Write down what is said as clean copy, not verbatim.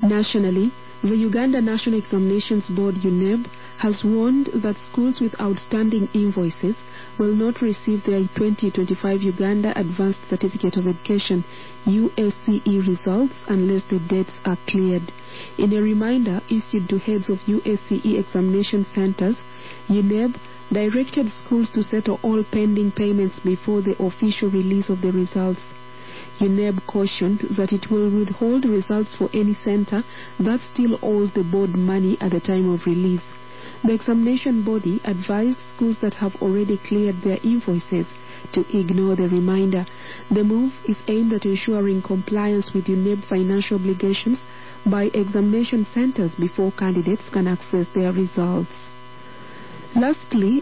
Nationally, the Uganda National Examinations Board UNEB has warned that schools with outstanding invoices will not receive their 2025 Uganda Advanced Certificate of Education USCE results unless the dates are cleared. In a reminder issued to heads of USCE examination centers, UNEB directed schools to settle all pending payments before the official release of the results. UNEB cautioned that it will withhold results for any center that still owes the board money at the time of release. The examination body advised schools that have already cleared their invoices to ignore the reminder. The move is aimed at ensuring compliance with UNEB financial obligations by examination centers before candidates can access their results. Lastly,